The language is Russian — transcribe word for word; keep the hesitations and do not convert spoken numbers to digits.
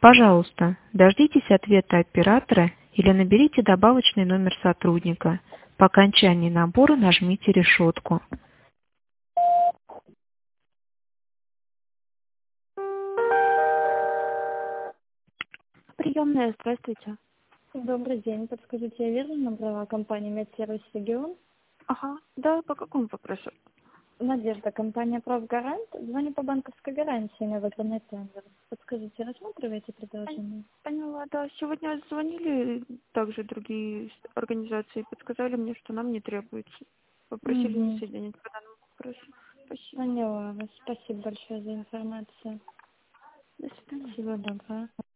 Пожалуйста, дождитесь ответа оператора или наберите добавочный номер сотрудника. По окончании набора нажмите решетку. Приемная, здравствуйте. Добрый день. Подскажите, я верно набрала компанию «Медсервис Регион»? Ага, да, по какому вопросу? Надежда, компания «Профгарант». Звоню по банковской гарантии на выгодный тендер. Подскажите, рассматриваете предложение? Поняла, да. Сегодня звонили также другие с- организации, подсказали мне, что нам не требуется. Попросили не Угу. соединить по данному вопросу. Спасибо. Поняла вас. Спасибо большое за информацию. До свидания. Всего доброго.